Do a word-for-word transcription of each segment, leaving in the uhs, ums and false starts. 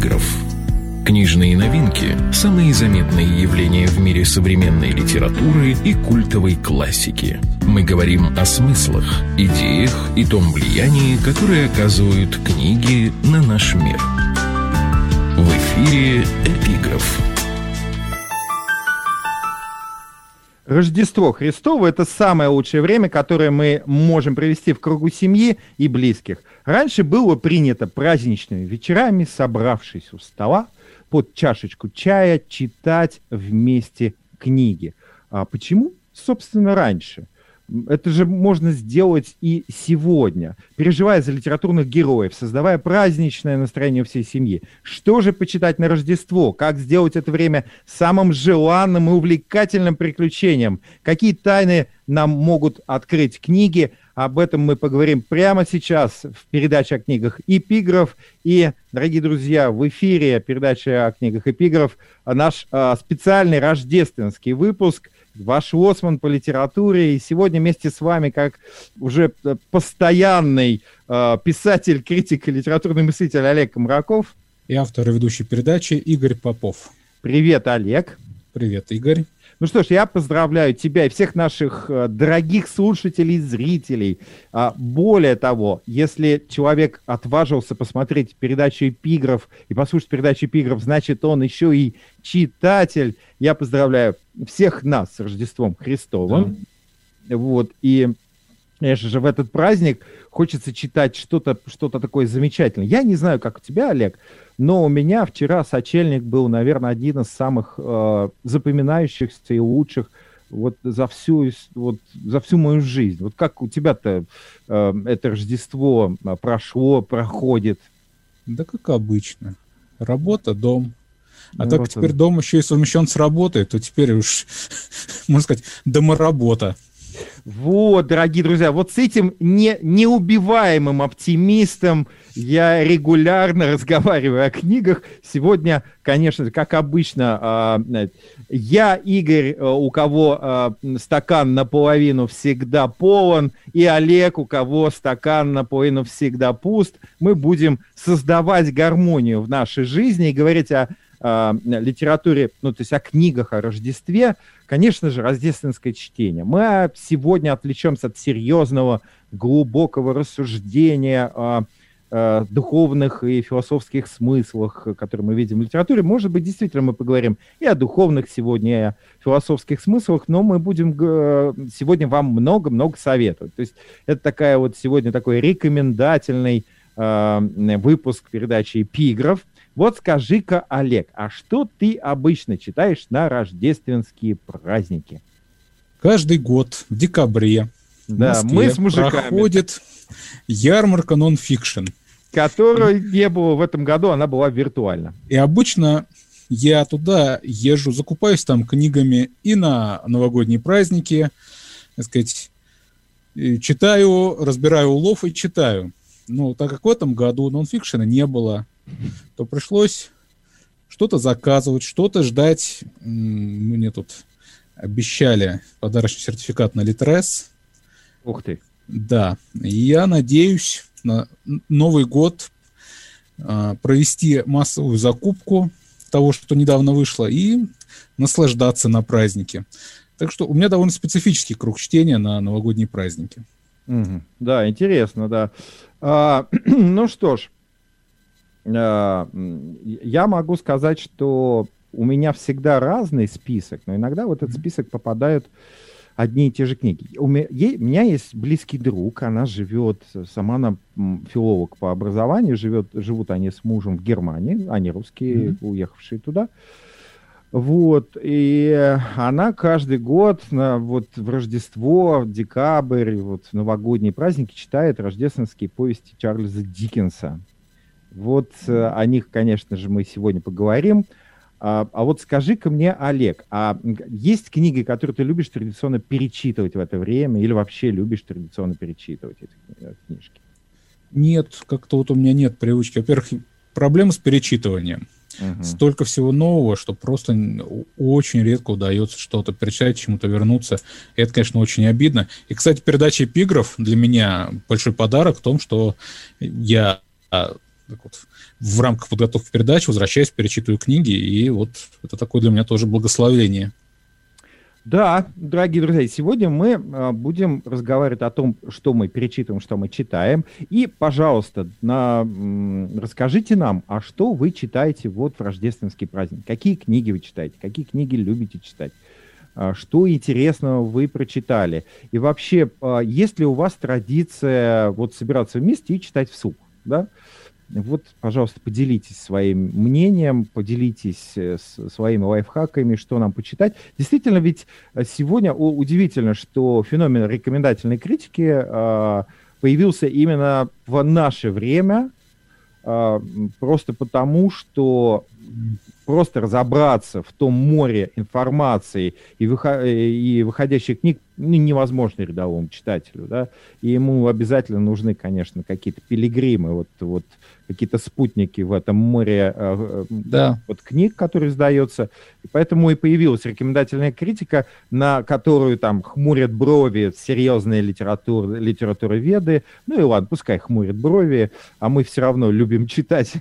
«Эпиграф». Книжные новинки – самые заметные явления в мире современной литературы и культовой классики. Мы говорим о смыслах, идеях и том влиянии, которое оказывают книги на наш мир. В эфире «Эпиграф». Рождество Христово – это самое лучшее время, которое мы можем провести в кругу семьи и близких. Раньше было принято праздничными вечерами, собравшись у стола, под чашечку чая, читать вместе книги. А почему, собственно, раньше? Это же можно сделать и сегодня, переживая за литературных героев, создавая праздничное настроение всей семьи. Что же почитать на Рождество? Как сделать это время самым желанным и увлекательным приключением? Какие тайны нам могут открыть книги? Об этом мы поговорим прямо сейчас в передаче о книгах «Эпиграф». И, дорогие друзья, в эфире передача о книгах «Эпиграф» наш а, специальный рождественский выпуск. Ваш лоцман по литературе. И сегодня вместе с вами, как уже постоянный э, писатель, критик и литературный мыслитель Олег Комраков. И автор и ведущий передачи Игорь Попов. Привет, Олег. Привет, Игорь. Ну что ж, я поздравляю тебя и всех наших э, дорогих слушателей и зрителей. А, более того, если человек отважился посмотреть передачу «Эпиграф» и послушать передачу «Эпиграф», значит, он еще и читатель. Я поздравляю всех нас с Рождеством Христовым. Да. Вот, и, конечно же, в этот праздник хочется читать что-то, что-то такое замечательное. Я не знаю, как у тебя, Олег, но у меня вчера «Сочельник» был, наверное, один из самых э, запоминающихся и лучших вот за всю, вот, за всю мою жизнь. Вот как у тебя-то э, это Рождество прошло, проходит? Да как обычно. Работа, дом. А Ну, так вот теперь он. дом еще и совмещен с работой, то теперь уж, можно сказать, доморабота. Вот, дорогие друзья, вот с этим не, неубиваемым оптимистом я регулярно разговариваю о книгах. Сегодня, конечно, как обычно, э, я, Игорь, э, у кого э, стакан наполовину всегда полон, и Олег, у кого стакан наполовину всегда пуст. Мы будем создавать гармонию в нашей жизни и говорить о э, литературе, ну, то есть о книгах о Рождестве. Конечно же, рождественское чтение. Мы сегодня отвлечемся от серьезного, глубокого рассуждения о, о духовных и философских смыслах, которые мы видим в литературе. Может быть, действительно мы поговорим и о духовных сегодня, и о философских смыслах, но мы будем сегодня вам много-много советовать. То есть это такая вот сегодня такой рекомендательный э, выпуск передачи «Эпиграф». Вот скажи-ка, Олег, а что ты обычно читаешь на рождественские праздники? Каждый год в декабре да, в Москве мы с мужиками проходит ярмарка нон-фикшн. Которой не было в этом году, она была виртуальна. И обычно я туда езжу, закупаюсь там книгами и на новогодние праздники, так сказать, читаю, разбираю улов и читаю. Но так как в этом году нон-фикшена не было, то пришлось что-то заказывать, что-то ждать. Мне тут обещали подарочный сертификат на Литрес. Ух ты. Да. И я надеюсь на Новый год а, провести массовую закупку того, что недавно вышло, и наслаждаться на празднике. Так что у меня довольно специфический круг чтения на новогодние праздники. Угу. Да, интересно, да. А, ну что ж. Я могу сказать, что у меня всегда разный список, но иногда в этот список попадают одни и те же книги. У меня, у меня есть близкий друг, она живет, сама она филолог по образованию, живет, живут они с мужем в Германии, они русские, mm-hmm. уехавшие туда. Вот, и она каждый год на, вот, в Рождество, в декабрь, вот, в новогодние праздники читает рождественские повести Чарльза Диккенса. Вот э, о них, конечно же, мы сегодня поговорим. А, а вот скажи-ка мне, Олег, а есть книги, которые ты любишь традиционно перечитывать в это время, или вообще любишь традиционно перечитывать эти книжки? Нет, как-то вот у меня нет привычки. Во-первых, проблема с перечитыванием. Uh-huh. Столько всего нового, что просто очень редко удается что-то перечитать, чему-то вернуться. И это, конечно, очень обидно. И, кстати, передача «Эпиграф» для меня большой подарок в том, что я так вот, в рамках подготовки передач возвращаюсь, перечитываю книги, и вот это такое для меня тоже благословение. Да, дорогие друзья, сегодня мы а, будем разговаривать о том, что мы перечитываем, что мы читаем. И, пожалуйста, на, м, расскажите нам, а что вы читаете вот в рождественский праздник? Какие книги вы читаете? Какие книги любите читать? А, что интересного вы прочитали? И вообще, а, есть ли у вас традиция вот собираться вместе и читать вслух? Да? Вот, пожалуйста, поделитесь своим мнением, поделитесь с своими лайфхаками, что нам почитать. Действительно, ведь сегодня о, удивительно, что феномен рекомендательной критики э, появился именно в наше время, э, просто потому, что просто разобраться в том море информации и, выход- и выходящих книг ну, невозможно рядовому читателю, да, и ему обязательно нужны, конечно, какие-то пилигримы, вот, вот какие-то спутники в этом море э, да. вот, книг, которые издаются, и поэтому и появилась рекомендательная критика, на которую там хмурят брови серьезные литератур, литературоведы, ну и ладно, пускай хмурят брови, а мы все равно любим читать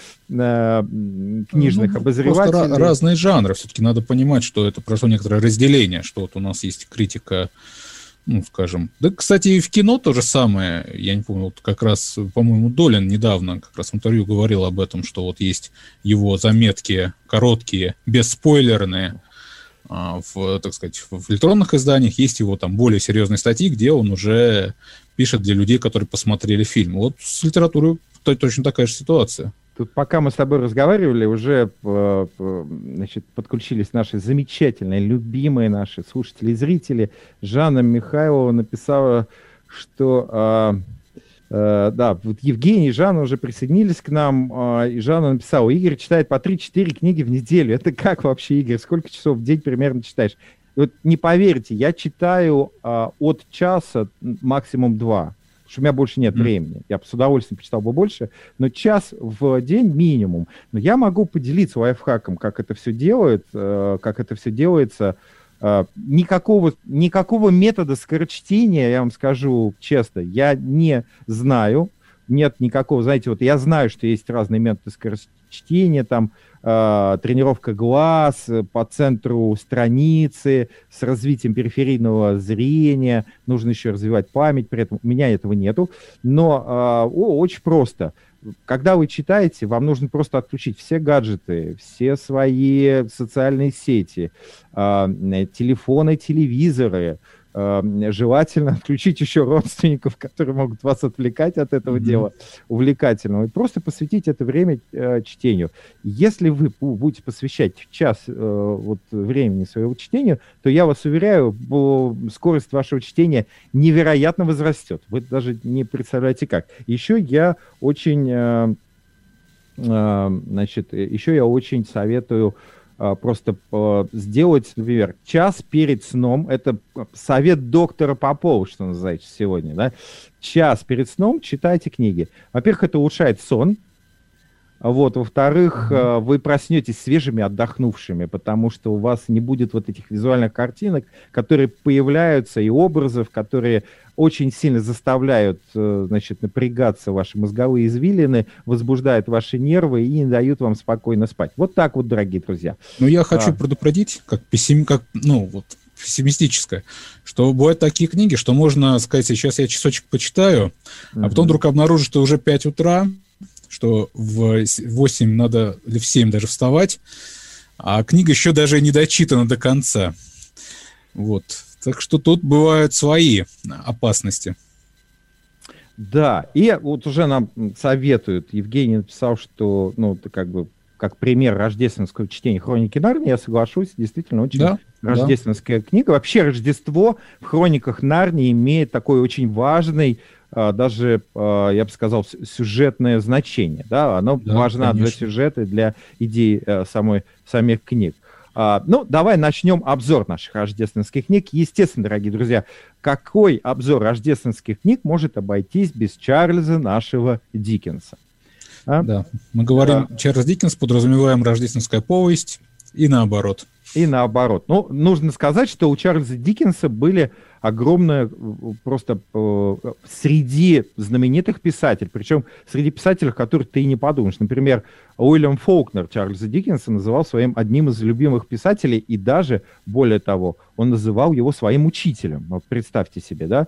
книжных ну, обозревателей. Просто разные жанры, все-таки надо понимать, что это прошло некоторое разделение, что вот у нас есть критика, ну, скажем, да, кстати, и в кино то же самое, я не помню, вот как раз, по-моему, Долин недавно как раз в интервью говорил об этом, что вот есть его заметки короткие, бесспойлерные, в, так сказать, в электронных изданиях, есть его там более серьезные статьи, где он уже пишет для людей, которые посмотрели фильм. Вот с литературой точно такая же ситуация. Тут пока мы с тобой разговаривали, уже значит, подключились наши замечательные, любимые наши слушатели и зрители. Жанна Михайлова написала, что... А, а, да, вот Евгений и Жанна уже присоединились к нам, а, и Жанна написала, Игорь читает по три-четыре книги в неделю. Это как вообще, Игорь? Сколько часов в день примерно читаешь? И вот не поверите, я читаю а, от часа максимум два. Потому что у меня больше нет времени. Я бы с удовольствием почитал бы больше, но час в день минимум. Но я могу поделиться лайфхаком, как это все делает, э, как это все делается. Э, никакого, никакого метода скорочтения, я вам скажу честно, я не знаю. Нет никакого, знаете, вот я знаю, что есть разные методы скорочтения, там, э, тренировка глаз по центру страницы с развитием периферийного зрения, нужно еще развивать память, при этом у меня этого нету, но э, о, очень просто. Когда вы читаете, вам нужно просто отключить все гаджеты, все свои социальные сети, э, телефоны, телевизоры, желательно отключить еще родственников, которые могут вас отвлекать от этого mm-hmm. дела увлекательного, и просто посвятить это время э, чтению. Если вы будете посвящать час э, вот, времени своего чтению, то я вас уверяю, скорость вашего чтения невероятно возрастет. Вы даже не представляете как. Еще я очень, э, э, значит, еще я очень советую просто э, сделать, например, час перед сном, это совет доктора Попова, что называется сегодня, да, час перед сном читайте книги. Во-первых, это улучшает сон, вот, во-вторых, э, вы проснетесь свежими, отдохнувшими, потому что у вас не будет вот этих визуальных картинок, которые появляются, и образов, которые очень сильно заставляют, значит, напрягаться ваши мозговые извилины, возбуждают ваши нервы и не дают вам спокойно спать. Вот так вот, дорогие друзья. Ну, я хочу а... предупредить, как, пессим... как ну, вот, пессимистическое, что бывают такие книги, что можно сказать, сейчас я часочек почитаю, а потом вдруг обнаружу, что уже пять утра, что в восемь надо, или в семь даже вставать, а книга еще даже не дочитана до конца. Вот. Так что тут бывают свои опасности. Да, и вот уже нам советуют, Евгений написал, что, ну, это как бы, как пример рождественского чтения «Хроники Нарнии», я соглашусь, действительно, очень да, рождественская да. книга. Вообще Рождество в «Хрониках Нарнии» имеет такой очень важный, даже, я бы сказал, сюжетное значение. Да? Оно да, важно для сюжета, для идей самой, самих книг. А, ну, давай начнем обзор наших рождественских книг. Естественно, дорогие друзья, какой обзор рождественских книг может обойтись без Чарльза нашего Диккенса? А? Да, мы говорим а, Чарльз Диккенс, подразумеваем рождественская повесть и наоборот. И наоборот. Ну, нужно сказать, что у Чарльза Диккенса были огромное просто э, среди знаменитых писателей, причем среди писателей, о которых ты и не подумаешь. Например, Уильям Фолкнер Чарльза Диккенса называл своим одним из любимых писателей, и даже, более того, он называл его своим учителем. Вот представьте себе, да?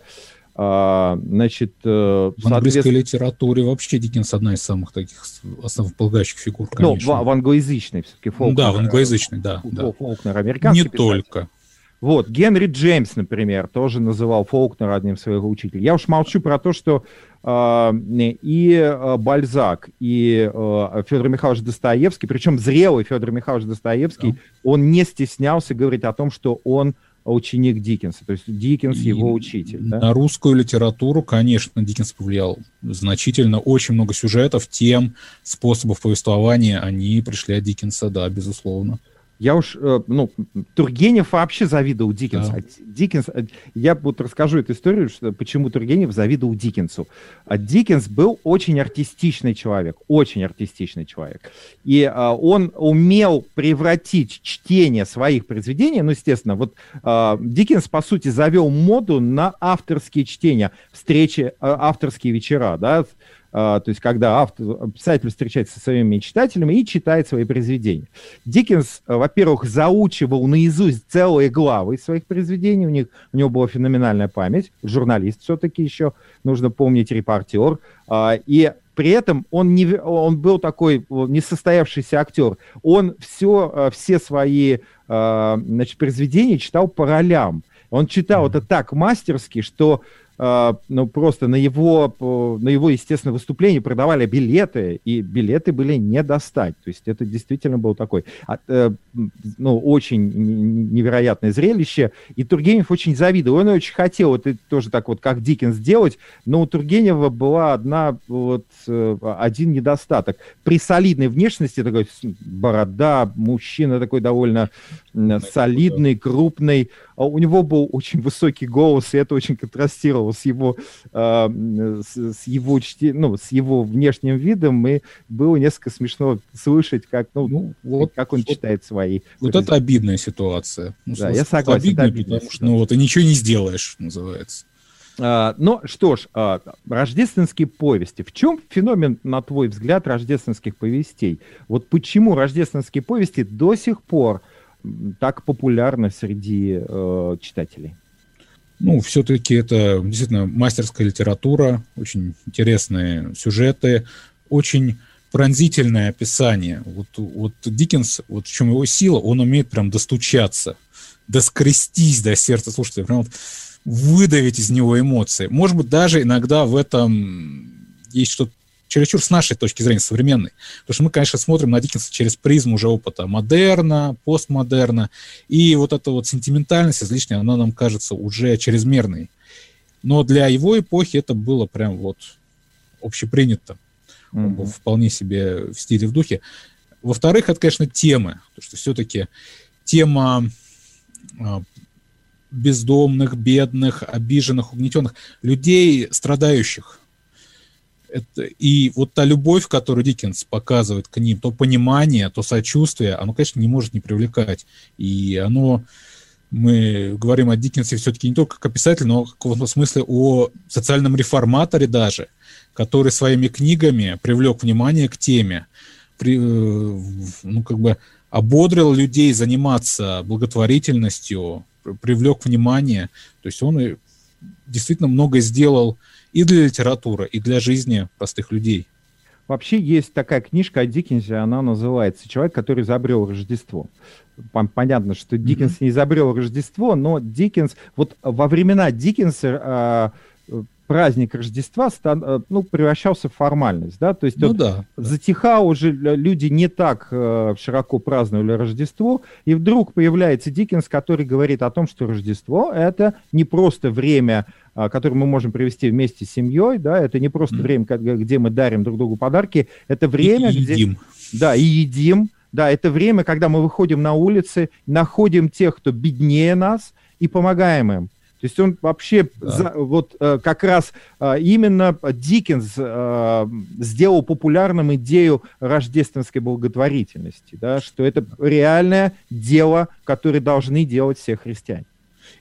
А, значит, в английской литературе вообще Диккенс одна из самых таких основополагающих фигур, конечно. Ну, в, в англоязычной все-таки Фолкнер. Да, в англоязычной, да. Фолкнер, да. Американский Не писатель. Только. Вот, Генри Джеймс, например, тоже называл Фолкнера одним из своих учителей. Я уж молчу про то, что э, и э, Бальзак, и э, Федор Михайлович Достоевский, причем зрелый Федор Михайлович Достоевский, да. Он не стеснялся говорить о том, что он ученик Диккенса, то есть Диккенс и его учитель. На да? русскую литературу, конечно, Диккенс повлиял значительно. Очень много сюжетов, тем, способов повествования, они пришли от Диккенса, да, безусловно. Я уж, ну, Тургенев вообще завидовал Диккенсу. Да. Диккенс, я вот расскажу эту историю, что, почему Тургенев завидовал Диккенсу. Диккенс был очень артистичный человек, очень артистичный человек. И а, он умел превратить чтение своих произведений, ну, естественно, вот а, Диккенс, по сути, завел моду на авторские чтения, встречи, а, авторские вечера, да, Uh, то есть когда автор, писатель встречается со своими читателями и читает свои произведения. Диккенс, uh, во-первых, заучивал наизусть целые главы из своих произведений, у, них, у него была феноменальная память, журналист все-таки еще, нужно помнить, репортер, uh, и при этом он, не, он был такой несостоявшийся актер, он все, uh, все свои uh, значит, произведения читал по ролям, он читал mm-hmm. это так мастерски, что Uh, ну, просто на его, на его, естественно, выступление продавали билеты, и билеты были не достать. То есть это действительно было такое, uh, ну, очень невероятное зрелище. И Тургенев очень завидовал. Он очень хотел это тоже так вот, как Диккенс, делать, но у Тургенева была одна, вот, один недостаток. При солидной внешности, такой борода, мужчина такой довольно солидный, крупный, у него был очень высокий голос, и это очень контрастировало с его, э, с, с его чти... ну, с его внешним видом, и было несколько смешно слышать, как, ну, ну, вот, как он вот, читает свои. Вот это обидная ситуация. Ну, да, я согласен. Обидная, обидная потому что, ну, вот, и ничего не сделаешь, называется. А, ну, что ж, а, рождественские повести. В чем феномен, на твой взгляд, рождественских повестей? Вот почему рождественские повести до сих пор так популярны среди э, читателей? Ну, все-таки это действительно мастерская литература, очень интересные сюжеты, очень пронзительное описание. Вот, вот Диккенс, вот в чем его сила, он умеет прям достучаться, доскрестись до сердца слушателя, прям вот выдавить из него эмоции. Может быть, даже иногда в этом есть что-то чересчур с нашей точки зрения, современной. Потому что мы, конечно, смотрим на Диккенса через призму уже опыта модерна, постмодерна, и вот эта вот сентиментальность излишняя, она нам кажется уже чрезмерной. Но для его эпохи это было прям вот общепринято. Mm-hmm. Он был вполне себе в стиле, в духе. Во-вторых, это, конечно, темы. Потому что все-таки тема бездомных, бедных, обиженных, угнетенных, людей, страдающих. Это, и вот та любовь, которую Диккенс показывает к ним, то понимание, то сочувствие, оно, конечно, не может не привлекать. И оно, мы говорим о Диккенсе все-таки не только как о писателе, но в каком-то смысле о социальном реформаторе даже, который своими книгами привлек внимание к теме, при, ну, как бы ободрил людей заниматься благотворительностью, привлек внимание. То есть он действительно многое сделал и для литературы, и для жизни простых людей. Вообще есть такая книжка о Диккенсе, она называется «Человек, который изобрел Рождество». Понятно, что Диккенс mm-hmm. не изобрел Рождество, но Диккенс, вот во времена Диккенса э, праздник Рождества стан, ну, превращался в формальность, да, то есть ну, вот да, затихал уже, люди не так э, широко праздновали Рождество, и вдруг появляется Диккенс, который говорит о том, что Рождество — это не просто время, э, которое мы можем провести вместе с семьей, да, это не просто mm. время, где мы дарим друг другу подарки, это время, и где... едим. Да, и едим, да, это время, когда мы выходим на улицы, находим тех, кто беднее нас, и помогаем им. То есть он вообще, да. за, вот э, как раз э, именно Диккенс э, сделал популярным идею рождественской благотворительности, да, что это реальное дело, которое должны делать все христиане.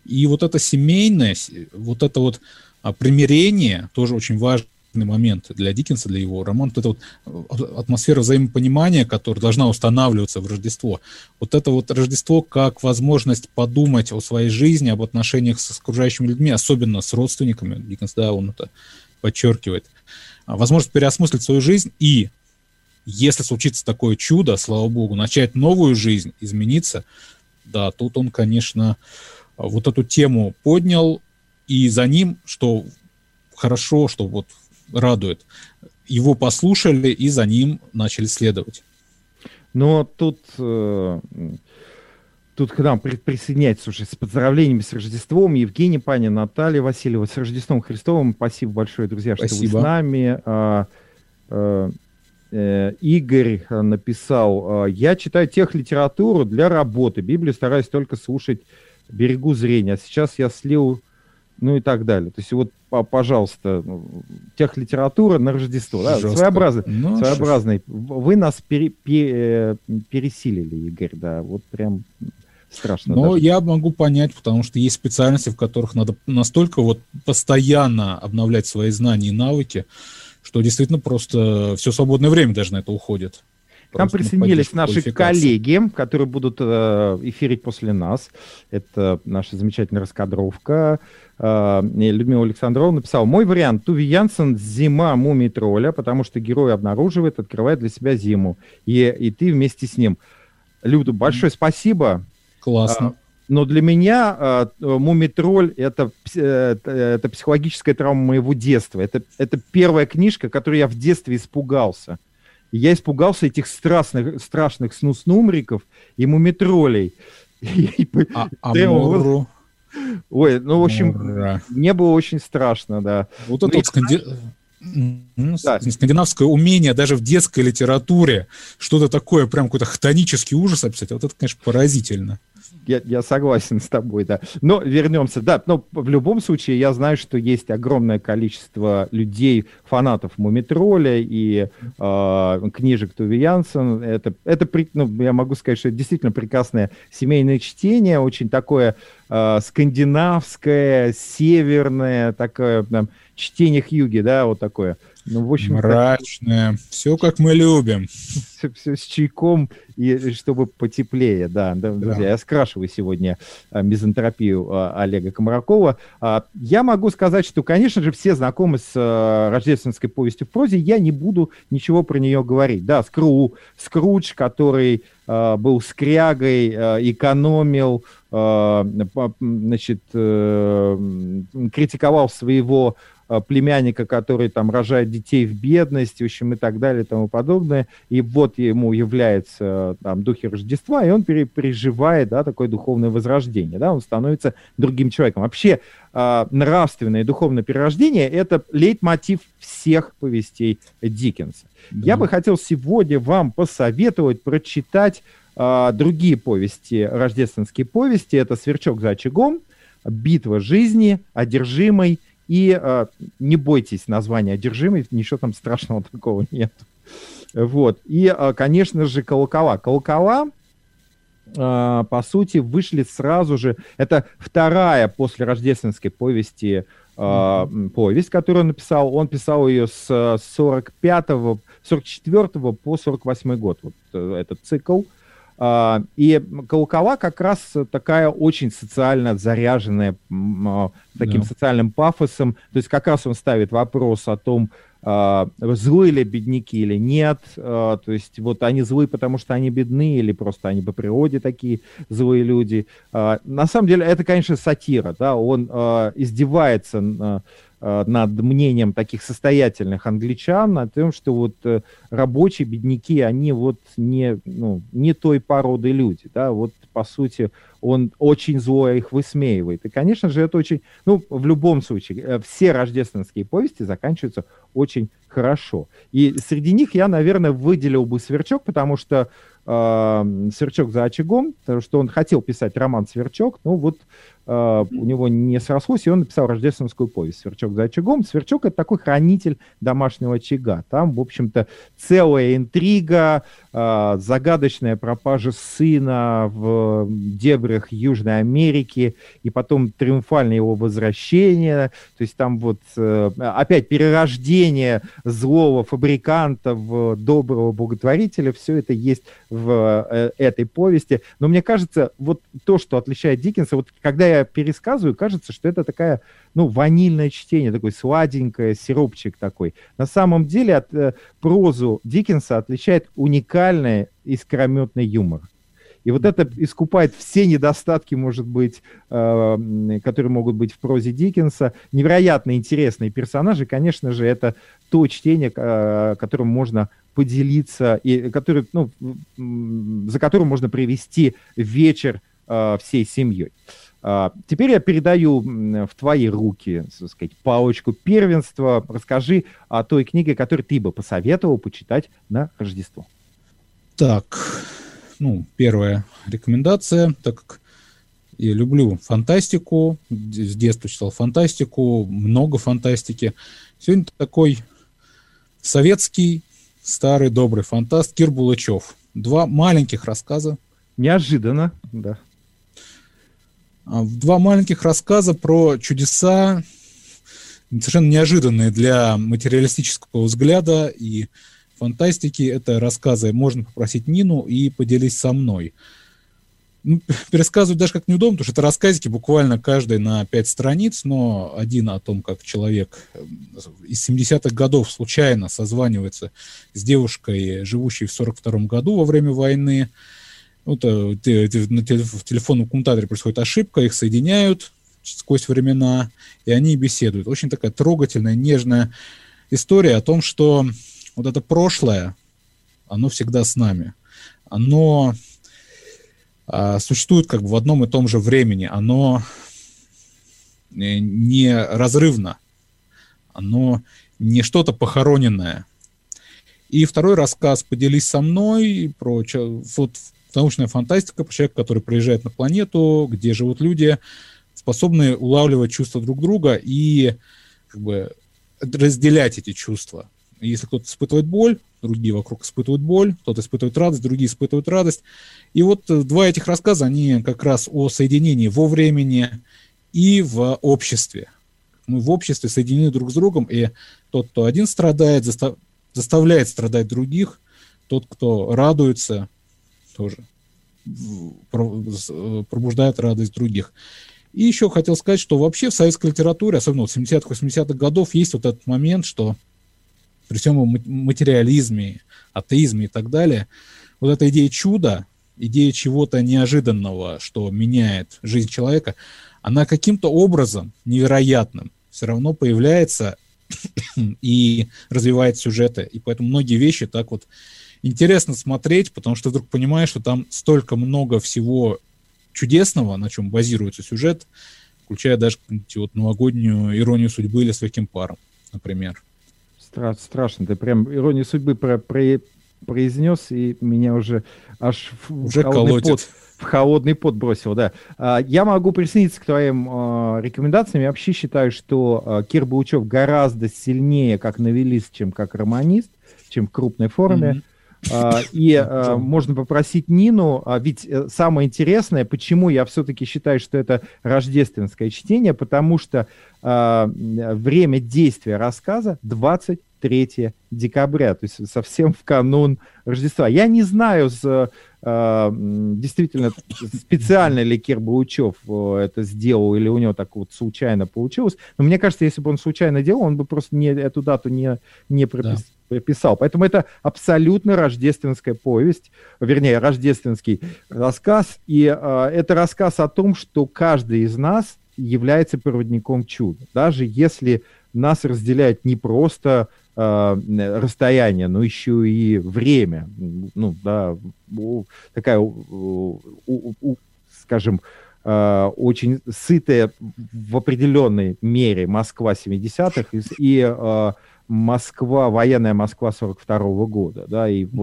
И вот эта семейность, вот это вот примирение, тоже очень важный момент для Диккенса, для его романа, вот эта вот атмосфера взаимопонимания, которая должна устанавливаться в Рождество. Вот это вот Рождество как возможность подумать о своей жизни, об отношениях с окружающими людьми, особенно с родственниками. Диккенс, да, он это подчеркивает. Возможность переосмыслить свою жизнь и, если случится такое чудо, слава богу, начать новую жизнь, измениться, да, тут он, конечно, вот эту тему поднял, и за ним, что хорошо, что вот радует, его послушали и за ним начали следовать. Но тут, э, тут к нам при, присоединяется уже с поздравлениями с Рождеством Евгений Панин, Наталья Васильева, с Рождеством Христовым. Спасибо большое, друзья, что Спасибо. Вы с нами. А, а, э, Игорь написал: я читаю техлитературу для работы, Библию стараюсь только слушать, берегу зрения, а сейчас я слил, ну и так далее. То есть вот, пожалуйста, техлитература на Рождество. Да? Своеобразный, ну, своеобразный. Вы нас пере, пере, пересилили, Игорь, да, вот прям страшно. Но даже. Я могу понять, потому что есть специальности, в которых надо настолько вот постоянно обновлять свои знания и навыки, что действительно просто все свободное время даже на это уходит. К нам присоединились наши коллеги, которые будут э, эфирить после нас. Это наша замечательная раскадровка. Э, Людмила Александрова написала: мой вариант — Туви Янсен «Зима Мумий Тролля», потому что герой обнаруживает, открывает для себя зиму. И, и ты вместе с ним. Люда, большое спасибо. Классно. Э, но для меня э, Мумий Тролль — это, э, это психологическая травма моего детства. Это, это первая книжка, которой я в детстве испугался. Я испугался этих страшных, страшных снус-нумриков и мумитролей. А, а Морру? Ой, ну, в общем, Морра. Мне было очень страшно, да. Вот это вот сканди... ну, да. скандинавское умение даже в детской литературе что-то такое, прям какой-то хтонический ужас описать, вот это, конечно, поразительно. Я, я согласен с тобой, да. Но вернемся, да, но в любом случае я знаю, что есть огромное количество людей, фанатов Мумитроля и э, книжек Туви Янсен. Это, это ну, я могу сказать, что это действительно прекрасное семейное чтение, очень такое э, скандинавское, северное, такое там, чтение Хьюги, да, вот такое. Ну, в общем, мрачное, так... все как мы любим. Все, все с чайком, и чтобы потеплее, да, да, друзья. Да. Я скрашиваю сегодня а, мизантропию а, Олега Комаракова. А, я могу сказать, что, конечно же, все знакомы с а, рождественской повестью в прозе, я не буду ничего про нее говорить. Да, Скру, Скрудж, который а, был скрягой, а, экономил, а, значит, а, критиковал своего племянника, который там рожает детей в бедности, в общем, и так далее, и тому подобное. И вот ему является там духи Рождества, и он переживает, да, такое духовное возрождение, да, он становится другим человеком. Вообще, э, нравственное и духовное перерождение — это лейтмотив всех повестей Диккенса. Mm-hmm. Я бы хотел сегодня вам посоветовать прочитать э, другие повести, рождественские повести. Это «Сверчок за очагом», «Битва жизни», «Одержимый». И э, не бойтесь названия «Одержимый», ничего там страшного такого нет. Вот. И, э, конечно же, «Колокола». «Колокола», э, по сути, вышли сразу же. Это вторая после рождественской повести э, mm-hmm. повесть, которую он написал. Он писал ее с сорок пятого, сорок четвёртого по сорок восьмой год. Вот э, этот цикл. Uh, и «Колокола» как раз такая очень социально заряженная, uh, таким yeah. социальным пафосом. То есть как раз он ставит вопрос о том, uh, злы ли бедняки или нет. Uh, то есть вот они злы, потому что они бедны, или просто они по природе такие злые люди. Uh, на самом деле это, конечно, сатира. Да? Он uh, издевается uh, над мнением таких состоятельных англичан, о том, что вот э, рабочие, бедняки, они вот не, ну, не той породы люди, да, вот по сути он очень зло их высмеивает. И, конечно же, это очень, ну, в любом случае, э, все рождественские повести заканчиваются очень хорошо. И среди них я, наверное, выделил бы «Сверчок», потому что э, «Сверчок за очагом», потому что он хотел писать роман «Сверчок», но вот Uh, у него не срослось, и он написал рождественскую повесть «Сверчок за очагом». Сверчок — это такой хранитель домашнего очага. Там, в общем-то, целая интрига, uh, загадочная пропажа сына в дебрях Южной Америки, и потом триумфальное его возвращение. То есть там вот uh, опять перерождение злого фабриканта в доброго благотворителя. Все это есть в uh, этой повести. Но мне кажется, вот то, что отличает Диккенса, вот когда я я пересказываю, кажется, что это такая, ну, ванильное чтение, такой сладенькое, сиропчик такой. На самом деле от э, прозу Диккенса отличает уникальный искрометный юмор. И вот это искупает все недостатки, может быть, э, которые могут быть в прозе Диккенса. Невероятно интересные персонажи, конечно же, это то чтение, э, которым можно поделиться, и который, ну, за которым можно провести вечер э, всей семьей. Uh, теперь я передаю в твои руки, так сказать, палочку первенства. Расскажи о той книге, которую ты бы посоветовал почитать на Рождество. Так, ну, первая рекомендация, так как я люблю фантастику, с детства читал фантастику, много фантастики. Сегодня такой советский, старый, добрый фантаст Кир Булычев. Два маленьких рассказа. Неожиданно, да. Два маленьких рассказа про чудеса, совершенно неожиданные для материалистического взгляда и фантастики. Это рассказы «Можно попросить Нину» и «Поделись со мной». Ну, пересказывать даже как неудобно, потому что это рассказики буквально каждый на пять страниц, но один о том, как человек из семидесятых годов случайно созванивается с девушкой, живущей в сорок втором году во время войны. Вот, в телефонном коммутаторе происходит ошибка, их соединяют сквозь времена, и они беседуют. Очень такая трогательная, нежная история о том, что вот это прошлое, оно всегда с нами. Оно а, существует как бы в одном и том же времени. Оно неразрывно. Оно не что-то похороненное. И второй рассказ «Поделись со мной» про вот, научная фантастика про человека, который приезжает на планету, где живут люди, способные улавливать чувства друг друга и как бы разделять эти чувства. Если кто-то испытывает боль, другие вокруг испытывают боль, кто-то испытывает радость, другие испытывают радость. И вот два этих рассказа, они как раз о соединении во времени и в обществе. Мы в обществе соединены друг с другом, и тот, кто один страдает, застав... заставляет страдать других, тот, кто радуется, тоже пробуждает радость других. И еще хотел сказать, что вообще в советской литературе, особенно в семидесятых, восьмидесятых годов, есть вот этот момент, что при всем материализме, атеизме и так далее, вот эта идея чуда, идея чего-то неожиданного, что меняет жизнь человека, она каким-то образом невероятным все равно появляется и развивает сюжеты. И поэтому многие вещи так вот интересно смотреть, потому что вдруг понимаешь, что там столько много всего чудесного, на чем базируется сюжет, включая даже вот новогоднюю «Иронию судьбы» или «С легким паром», например. Стра- страшно, ты прям «Иронию судьбы» про- про- произнес, и меня уже аж в, уже холодный колотит. пот, в холодный пот бросил, да. А, я могу присоединиться к твоим а, рекомендациям. Я вообще считаю, что а, Кир Булычев гораздо сильнее как новеллист, чем как романист, чем в крупной форме. Mm-hmm. Uh, и uh, можно попросить Нину, uh, ведь uh, самое интересное, почему я все-таки считаю, что это рождественское чтение, потому что uh, время действия рассказа двадцать третьего декабря, то есть совсем в канун Рождества. Я не знаю, с, uh, действительно, специально ли Кир Булычев uh, это сделал, или у него так вот случайно получилось, но мне кажется, если бы он случайно делал, он бы просто не, эту дату не, не прописал. Да. Писал. Поэтому это абсолютно рождественская повесть, вернее, рождественский рассказ. И э, это рассказ о том, что каждый из нас является проводником чуда. Даже если нас разделяет не просто э, расстояние, но еще и время. Ну, да, такая, у, у, у, скажем, э, очень сытая в определенной мере Москва семидесятых и, и э, Москва, военная Москва сорок второго года, да, и вот да. все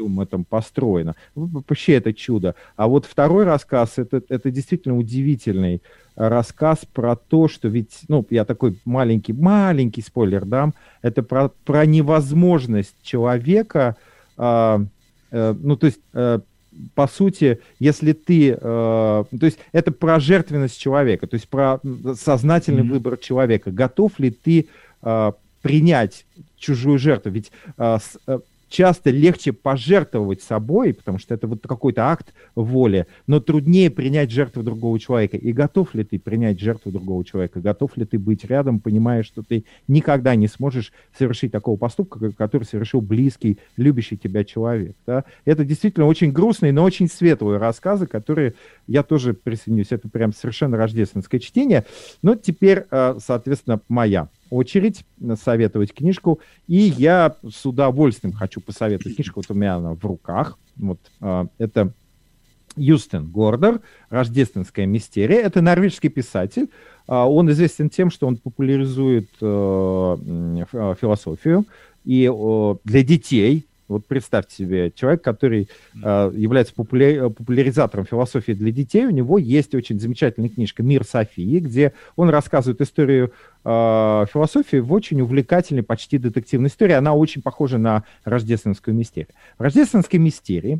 всем этом построено. Вообще это чудо. А вот второй рассказ, это, это действительно удивительный рассказ про то, что ведь, ну, я такой маленький, маленький спойлер дам, это про, про невозможность человека, э, э, ну, то есть, э, по сути, если ты, э, то есть, это про жертвенность человека, то есть, про сознательный mm-hmm. выбор человека. Готов ли ты э, принять чужую жертву? Ведь э, с, э, часто легче пожертвовать собой, потому что это вот какой-то акт воли, но труднее принять жертву другого человека. И готов ли ты принять жертву другого человека? Готов ли ты быть рядом, понимая, что ты никогда не сможешь совершить такого поступка, который совершил близкий, любящий тебя человек? Да? Это действительно очень грустные, но очень светлые рассказы, которые я тоже присоединюсь. Это прям совершенно рождественское чтение. Но теперь, соответственно, моя очередь советовать книжку, и я с удовольствием хочу посоветовать книжку, вот у меня она в руках, вот, э, это Юстен Гордер «Рождественская мистерия», это норвежский писатель, э, он известен тем, что он популяризует э, э, философию, и э, для детей. Вот представьте себе, человек, который э, является популя... популяризатором философии для детей, у него есть очень замечательная книжка «Мир Софии», где он рассказывает историю э, философии в очень увлекательной, почти детективной истории. Она очень похожа на рождественскую мистерию. В рождественской мистерии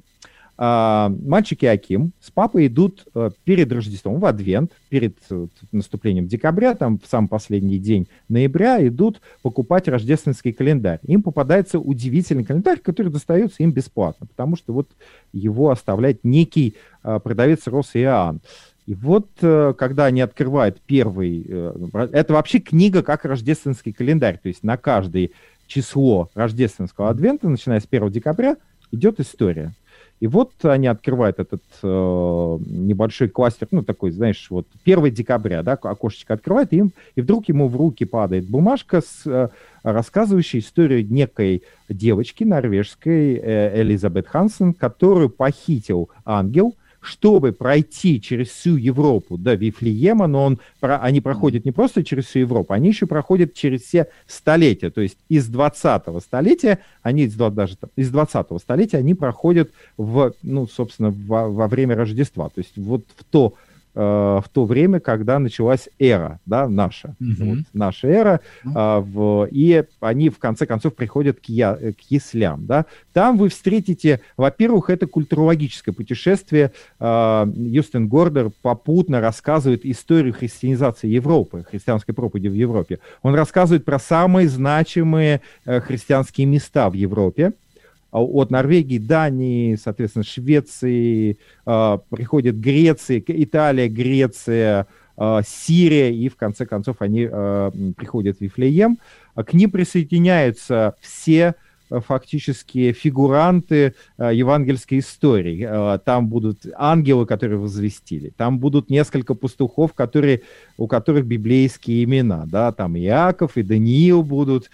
э, мальчик и Аким с папой идут э, перед Рождеством, в Адвент, перед э, наступлением декабря, там в самый последний день ноября, идут покупать рождественский календарь. Им попадается удивительный календарь, который достается им бесплатно, потому что вот его оставляет некий э, продавец Рос Иоанн. И вот, э, когда они открывают первый... Э, это вообще книга как рождественский календарь, то есть на каждое число рождественского адвента, начиная с первого декабря, идет история. И вот они открывают этот э, небольшой кластер, ну, такой, знаешь, вот первого декабря, да, окошечко открывает, и, им, и вдруг ему в руки падает бумажка, с, э, рассказывающая историю некой девочки норвежской, э, Элизабет Хансен, которую похитил ангел, чтобы пройти через всю Европу до Вифлеема, но он, про, они проходят не просто через всю Европу, они еще проходят через все столетия. То есть из двадцатого столетия, они даже из двадцатого столетия они проходят в, ну, собственно, во, во время Рождества. То есть вот в то, э, в то время, когда началась эра, да, наша, mm-hmm. вот, наша эра, mm-hmm. э, в, и они в конце концов приходят к, я, к яслям, да. Там вы встретите, во-первых, это культурологическое путешествие. Э, Юстен Гордер попутно рассказывает историю христианизации Европы, христианской проповеди в Европе. Он рассказывает про самые значимые э, христианские места в Европе. От Норвегии, Дании, соответственно, Швеции, э, приходит Греция, Италия, Греция, э, Сирия, и в конце концов они э, приходят в Вифлеем. К ним присоединяются все э, фактически фигуранты э, евангельской истории. Э, там будут ангелы, которые возвестили, там будут несколько пастухов, которые, у которых библейские имена, да, там Иаков и Даниил будут.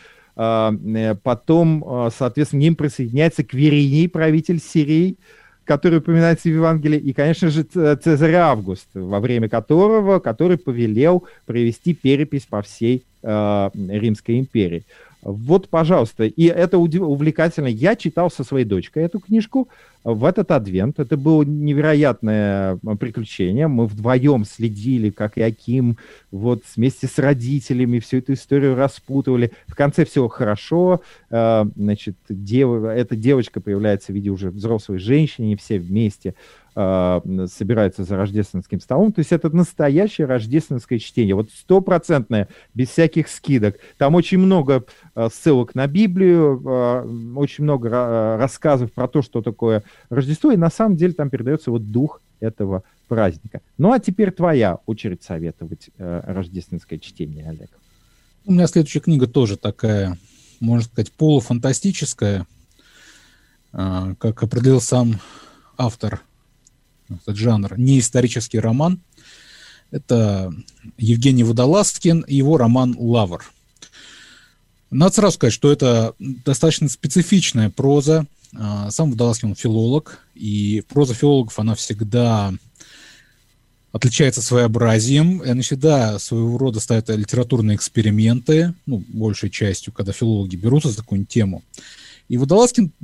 Потом, соответственно, к ним присоединяется Квириний, правитель Сирии, который упоминается в Евангелии, и, конечно же, Цезарь Август, во время которого, который повелел провести перепись по всей э, Римской империи. Вот, пожалуйста, и это увлекательно. Я читал со своей дочкой эту книжку в этот адвент. Это было невероятное приключение. Мы вдвоем следили, как Иаким, вот вместе с родителями всю эту историю распутывали. В конце все хорошо. Значит, дев... эта девочка появляется в виде уже взрослой женщины, и все вместе собираются за рождественским столом. То есть это настоящее рождественское чтение. Вот стопроцентное, без всяких скидок. Там очень много ссылок на Библию, очень много рассказов про то, что такое Рождество, и на самом деле там передается вот дух этого праздника. Ну а теперь твоя очередь советовать рождественское чтение, Олег. У меня следующая книга тоже такая, можно сказать, полуфантастическая, как определил сам автор этот жанр, не исторический роман. Это Евгений Водолазкин и его роман «Лавр». Надо сразу сказать, что это достаточно специфичная проза. Сам Водолазкин филолог, и проза филологов, она всегда отличается своеобразием, и они всегда своего рода ставят литературные эксперименты, ну, большей частью, когда филологи берутся за какую-нибудь тему. И Водолазкин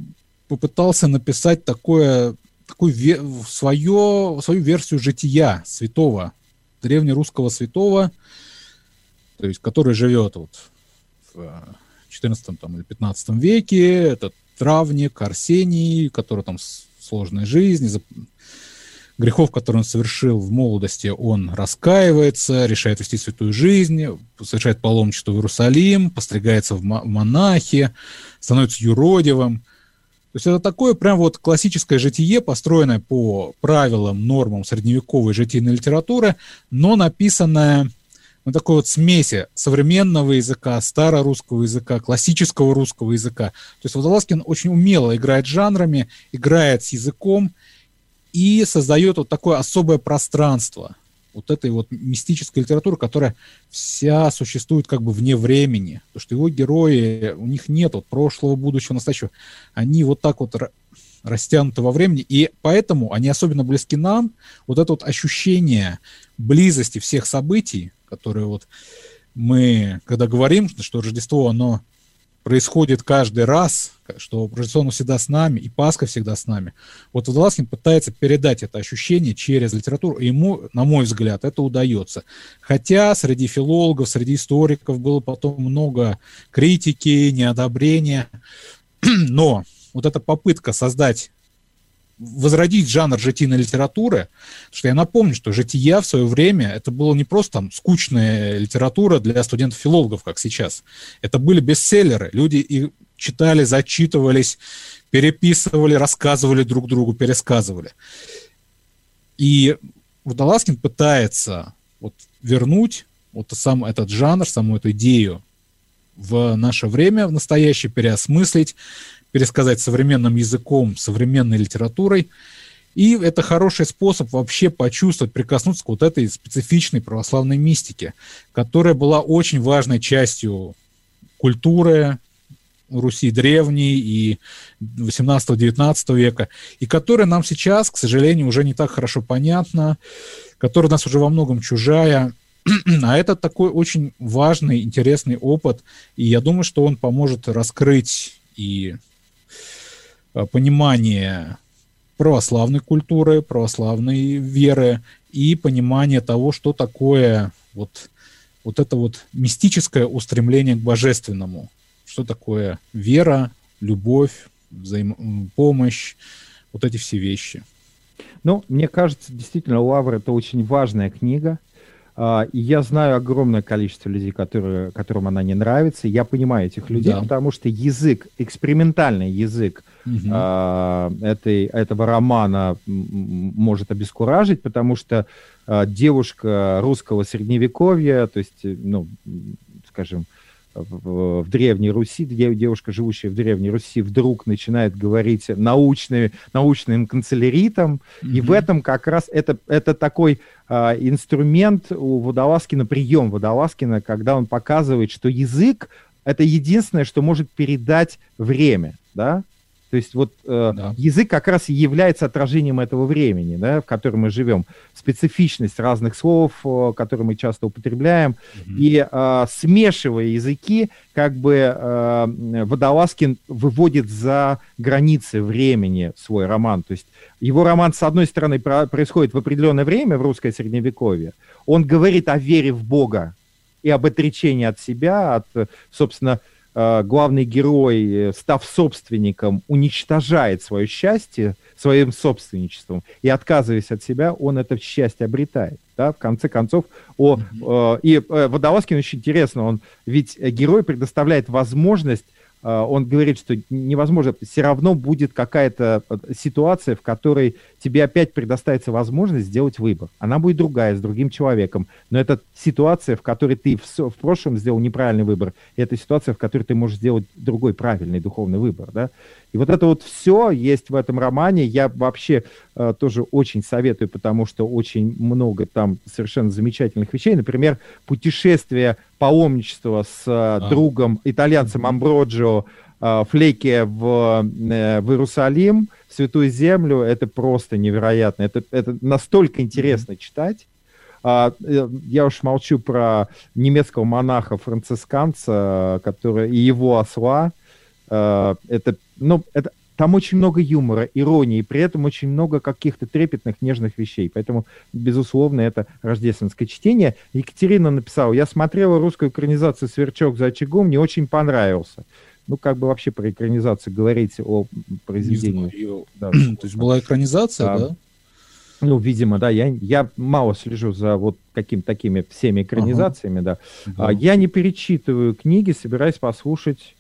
попытался написать такое, такую ве- свое, свою версию жития святого, древнерусского святого, то есть, который живет вот в четырнадцатом там, или пятнадцатом веке. Это травник Арсений, который там сложная жизнь, из-за грехов, которые он совершил в молодости, он раскаивается, решает вести святую жизнь, совершает паломничество в Иерусалим, постригается в монахи, становится юродивым. То есть это такое прям вот классическое житие, построенное по правилам, нормам средневековой житийной литературы, но написанное на такой вот смеси современного языка, старорусского языка, классического русского языка. То есть Водолазкин очень умело играет жанрами, играет с языком и создает вот такое особое пространство вот этой вот мистической литературы, которая вся существует как бы вне времени. Потому что его герои, у них нет вот прошлого, будущего, настоящего. Они вот так вот растянуты во времени, и поэтому они особенно близки нам. Вот это вот ощущение близости всех событий, которые вот мы, когда говорим, что Рождество, оно происходит каждый раз, что Рождество оно всегда с нами, и Пасха всегда с нами. Вот Водолазкин пытается передать это ощущение через литературу, и ему, на мой взгляд, это удается. Хотя среди филологов, среди историков было потом много критики, неодобрения, но вот эта попытка создать, возродить жанр житийной литературы, потому что я напомню, что жития в свое время это было не просто там скучная литература для студентов-филологов, как сейчас. Это были бестселлеры. Люди и читали, зачитывались, переписывали, рассказывали друг другу, пересказывали. И Водолазкин пытается вот вернуть вот сам этот жанр, саму эту идею в наше время, в настоящее, переосмыслить, пересказать современным языком, современной литературой. И это хороший способ вообще почувствовать, прикоснуться к вот этой специфичной православной мистике, которая была очень важной частью культуры Руси древней и восемнадцатого-девятнадцатого века, и которая нам сейчас, к сожалению, уже не так хорошо понятна, которая у нас уже во многом чужая. А это такой очень важный, интересный опыт, и я думаю, что он поможет раскрыть и понимание православной культуры, православной веры и понимание того, что такое вот, вот это вот мистическое устремление к божественному, что такое вера, любовь, взаимопомощь, вот эти все вещи. Ну, мне кажется, действительно, «Лавр» — это очень важная книга. И я знаю огромное количество людей, которые, которым она не нравится. Я понимаю этих людей, да. Потому что язык, экспериментальный язык угу. а, этой, этого романа может обескуражить, потому что а, девушка русского средневековья, то есть, ну, скажем, в, в Древней Руси, девушка, живущая в Древней Руси, вдруг начинает говорить научным, научным канцеляритом, mm-hmm. и в этом как раз это, это такой а, инструмент у Водолазкина, прием Водолазкина, когда он показывает, что язык — это единственное, что может передать время, да? То есть вот э, да. язык как раз и является отражением этого времени, да, в котором мы живем. Специфичность разных слов, э, которые мы часто употребляем. Mm-hmm. И э, смешивая языки, как бы э, Водолазкин выводит за границы времени свой роман. То есть его роман, с одной стороны, про- происходит в определенное время, в русское средневековье. Он говорит о вере в Бога и об отречении от себя, от, собственно, главный герой, став собственником, уничтожает свое счастье своим собственничеством, и, отказываясь от себя, он это счастье обретает. Да? В конце концов, о, mm-hmm. э, и э, Водолазкин очень интересно, он, ведь герой предоставляет возможность, э, он говорит, что невозможно, все равно будет какая-то ситуация, в которой тебе опять предоставится возможность сделать выбор. Она будет другая, с другим человеком, но это ситуация, в которой ты в, в прошлом сделал неправильный выбор, и это ситуация, в которой ты можешь сделать другой правильный духовный выбор, да? И вот это вот все есть в этом романе. Я вообще э, тоже очень советую, потому что очень много там совершенно замечательных вещей. Например, путешествие, паломничество с э, а. другом, итальянцем Амброджио э, Флеке в, э, в Иерусалим, в Святую Землю. Это просто невероятно. Это, это настолько интересно mm-hmm. читать. Uh, я уж молчу про немецкого монаха-францисканца, который, и его осла. Uh, это, ну, это там очень много юмора, иронии, и при этом очень много каких-то трепетных, нежных вещей. Поэтому, безусловно, это рождественское чтение. Екатерина написала: я смотрела русскую экранизацию «Сверчок за очагом», мне очень понравился. Ну, как бы вообще про экранизацию говорить о произведении. Да, то есть была экранизация, да? да? Ну, видимо, да. Я, я мало слежу за вот какими-то такими всеми экранизациями, ага. да. да. Я не перечитываю книги, собираюсь послушать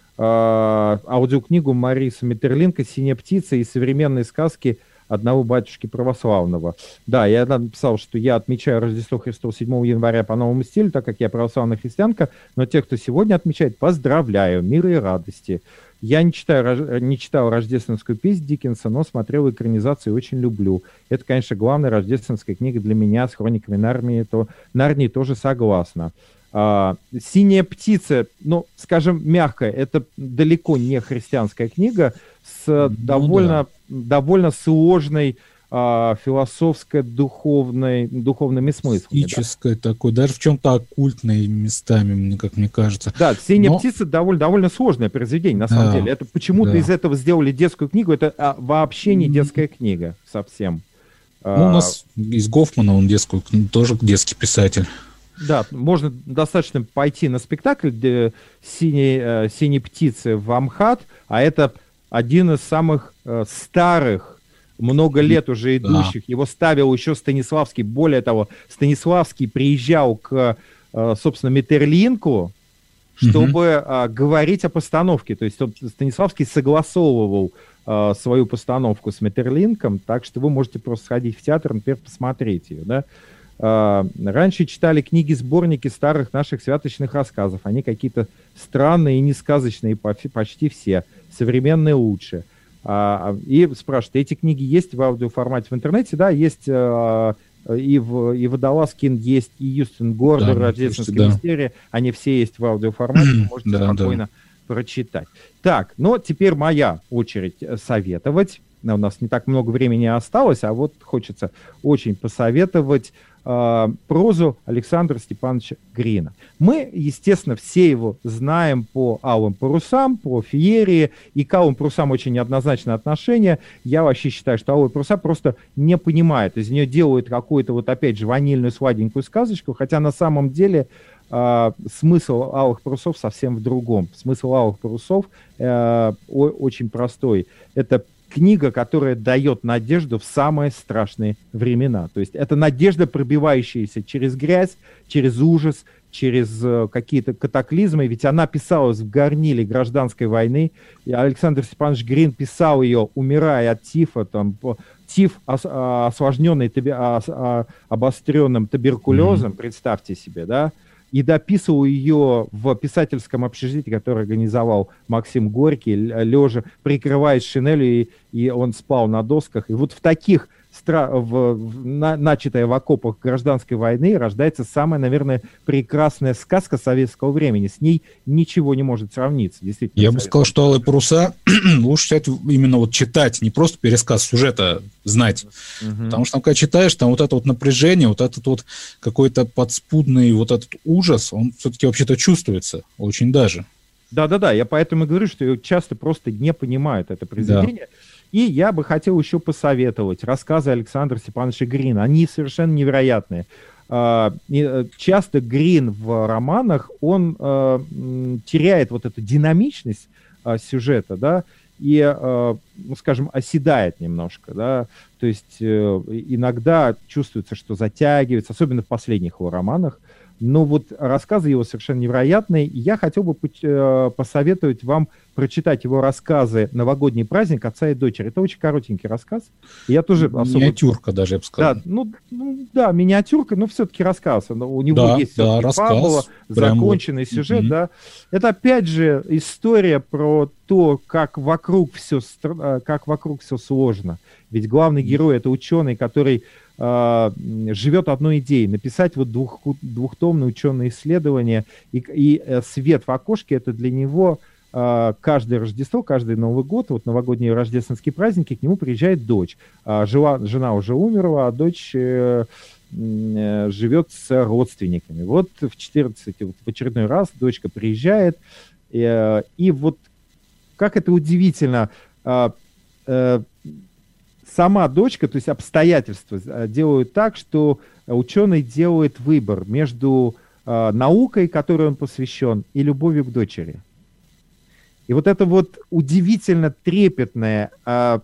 Uh, аудиокнигу Мариса Метерлинка «Синяя птица» и современные сказки одного батюшки православного. Да, я написал, что я отмечаю Рождество Христово седьмого января по новому стилю, так как я православная христианка, но те, кто сегодня отмечает, поздравляю, мира и радости. Я не, читаю, не читал рождественскую песнь Диккенса, но смотрел экранизацию и очень люблю. Это, конечно, главная рождественская книга для меня с хрониками Нарнии, то Нарнии тоже согласна. Uh, «Синяя птица», ну, скажем, мягко, это далеко не христианская книга с ну, довольно, да. довольно сложной uh, философской, духовной, духовными смыслами. Мистической да. такой, даже в чем-то оккультной местами, как мне кажется. Да, «Синяя Но... птица» довольно, довольно сложное произведение, на да. самом деле. Это почему-то да. из этого сделали детскую книгу, это а, вообще не детская книга совсем. Ну, uh, у нас из Гофмана он детскую, тоже детский писатель. Да, можно достаточно пойти на спектакль «Синей, э, «Синей птицы» в Амхат, а это один из самых э, старых, много лет уже идущих. Да. Его ставил еще Станиславский. Более того, Станиславский приезжал к, э, собственно, Метерлинку, чтобы угу. э, говорить о постановке. То есть он, Станиславский согласовывал э, свою постановку с Метерлинком, так что вы можете просто сходить в театр, например, посмотреть ее, да. Uh, раньше читали книги-сборники старых наших святочных рассказов. Они какие-то странные и несказочные, почти все. Современные лучше. Uh, и спрашивают, эти книги есть в аудиоформате в интернете? Да, есть uh, и, в, и Водолазкин есть, и Юстин Гордор, да, Рождественская да. мистерия. Они все есть в аудиоформате, вы можете да, спокойно да. прочитать. Так, но теперь моя очередь советовать. У нас не так много времени осталось, а вот хочется очень посоветовать э, прозу Александра Степановича Грина. Мы, естественно, все его знаем по «Алым парусам», по «Феерии», и к «Алым парусам» очень неоднозначное отношение. Я вообще считаю, что «Алые паруса» просто не понимает. Из нее делают какую-то, вот опять же, ванильную сладенькую сказочку, хотя на самом деле э, смысл «Алых парусов» совсем в другом. Смысл «Алых парусов» э, очень простой. Это книга, которая дает надежду в самые страшные времена. То есть это надежда, пробивающаяся через грязь, через ужас, через э, какие-то катаклизмы. Ведь она писалась в горниле гражданской войны. И Александр Степанович Грин писал ее, умирая от тифа. Там, тиф, ос, осложненный таби, ос, обостренным туберкулезом, mm-hmm. представьте себе, да, и дописывал ее в писательском общежитии, которое организовал Максим Горький, лежа, прикрываясь шинелью, и, и он спал на досках. И вот в таких, стра... в, в, на, начатая в окопах гражданской войны, рождается самая, наверное, прекрасная сказка советского времени. С ней ничего не может сравниться. Действительно, я бы сказал, что «Алые паруса» лучше читать, именно вот читать, не просто пересказ сюжета знать. Uh-huh. Потому что, когда читаешь, там вот это вот напряжение, вот этот вот какой-то подспудный вот этот ужас, он все-таки вообще-то чувствуется очень даже. Да-да-да, я поэтому и говорю, что часто просто не понимают это произведение. Да. И я бы хотел еще посоветовать рассказы Александра Степановича Грина. Они совершенно невероятные. Часто Грин в романах, он теряет вот эту динамичность сюжета, да, и, ну, скажем, оседает немножко, да, то есть иногда чувствуется, что затягивается, особенно в последних его романах. Но вот рассказы его совершенно невероятные. И я хотел бы посоветовать вам прочитать его рассказы «Новогодний праздник отца и дочери». Это очень коротенький рассказ. Я тоже особо... Миниатюрка даже, я бы сказал. Да, ну, ну, да, миниатюрка, но все-таки рассказ. У него да, есть да, рассказ, фабула, законченный вот. Сюжет. Mm-hmm. Да. Это опять же история про то, как вокруг все, как вокруг все сложно. Ведь главный герой — это ученый, который Uh, живет одной идеей — написать вот двух, двухтомное ученое исследование, и, и uh, свет в окошке — это для него uh, каждое Рождество, каждый Новый год, вот новогодние рождественские праздники, к нему приезжает дочь. Uh, жила, жена уже умерла, а дочь uh, uh, живет с родственниками. Вот в четырнадцать, вот в очередной раз дочка приезжает, uh, и вот как это удивительно, э, э, сама дочка, то есть обстоятельства делают так, что ученый делает выбор между э, наукой, которой он посвящен, и любовью к дочери. И вот это вот удивительно трепетное э,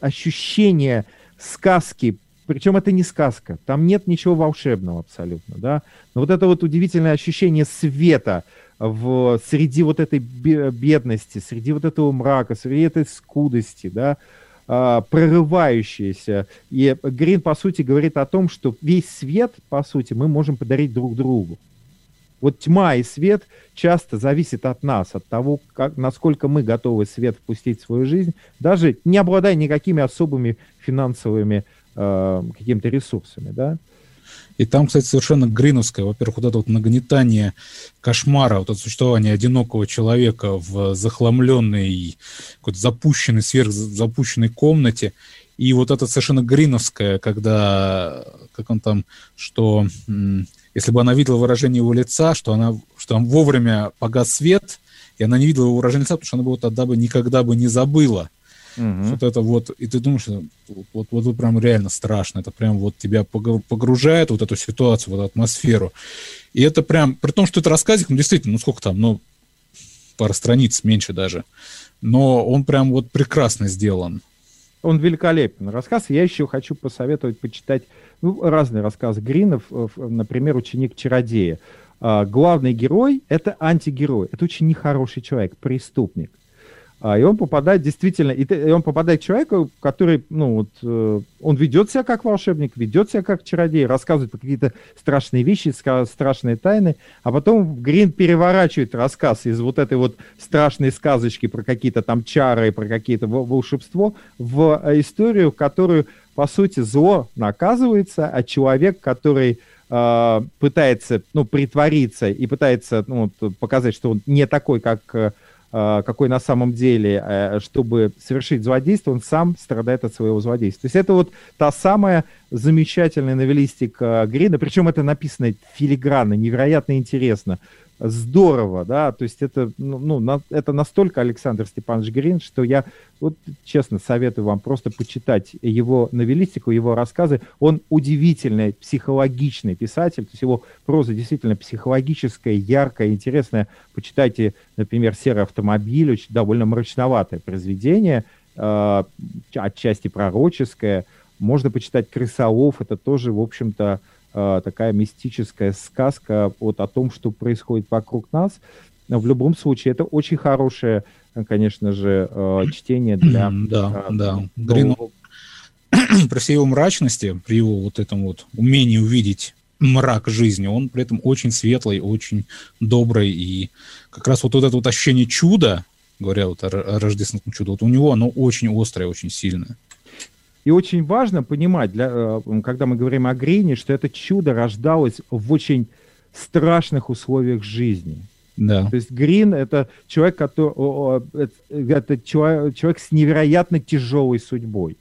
ощущение сказки, причем это не сказка, там нет ничего волшебного абсолютно, да, но вот это вот удивительное ощущение света в, среди вот этой бедности, среди вот этого мрака, среди этой скудости, да, э, прорывающееся. И Грин, по сути, говорит о том, что весь свет, по сути, мы можем подарить друг другу. Вот тьма и свет часто зависит от нас, от того, как, насколько мы готовы свет впустить в свою жизнь, даже не обладая никакими особыми финансовыми э, какими-то ресурсами, да. И там, кстати, совершенно гриновское, во-первых, вот это вот нагнетание кошмара, вот это существование одинокого человека в захламленной, какой-то запущенной, сверхзапущенной комнате, и вот это совершенно гриновское, когда, как он там, что м- если бы она видела выражение его лица, что она, что там вовремя погас свет, и она не видела его выражение лица, потому что она бы его тогда бы никогда бы не забыла. Угу. Вот это вот, и ты думаешь, вот, вот, вот, вот прям реально страшно, это прям вот тебя погружает в вот эту ситуацию, в эту атмосферу. И это прям, при том, что это рассказик, ну действительно, ну сколько там, ну пара страниц, меньше даже, но он прям вот прекрасно сделан. Он великолепен рассказ. Я еще хочу посоветовать почитать ну, разные рассказы Гринов, например, «Ученик чародея». Главный герой — это антигерой, это очень нехороший человек, преступник. И он попадает действительно, и он попадает к человеку, который, ну вот, э, он ведет себя как волшебник, ведет себя как чародей, рассказывает про какие-то страшные вещи, страшные тайны, а потом Грин переворачивает рассказ из вот этой вот страшной сказочки про какие-то там чары, про какие-то волшебство в историю, в которую, по сути, зло наказывается, а человек, который э, пытается, ну, притвориться и пытается, ну, вот, показать, что он не такой, как... какой на самом деле, чтобы совершить злодейство, он сам страдает от своего злодейства. То есть это вот та самая замечательная новеллистика Грина, причем это написано филигранно, невероятно интересно, здорово, да, то есть это, ну, на, это настолько Александр Степанович Грин, что я вот честно советую вам просто почитать его новеллистику, его рассказы. Он удивительный психологичный писатель, то есть его проза действительно психологическая, яркая, интересная. Почитайте, например, «Серый автомобиль», очень довольно мрачноватое произведение, э, отчасти пророческое. Можно почитать «Крысолов», это тоже, в общем-то, такая мистическая сказка вот о том, что происходит вокруг нас. В любом случае, это очень хорошее, конечно же, чтение для... Да, да. Грин, при всей его мрачности, при его вот этом вот умении увидеть мрак жизни, он при этом очень светлый, очень добрый, и как раз вот, вот это вот ощущение чуда, говоря вот о, о рождественском чуде, вот у него оно очень острое, очень сильное. И очень важно понимать, для, когда мы говорим о Грине, что это чудо рождалось в очень страшных условиях жизни. Да. То есть Грин — это человек, который, это человек с невероятно тяжелой судьбой.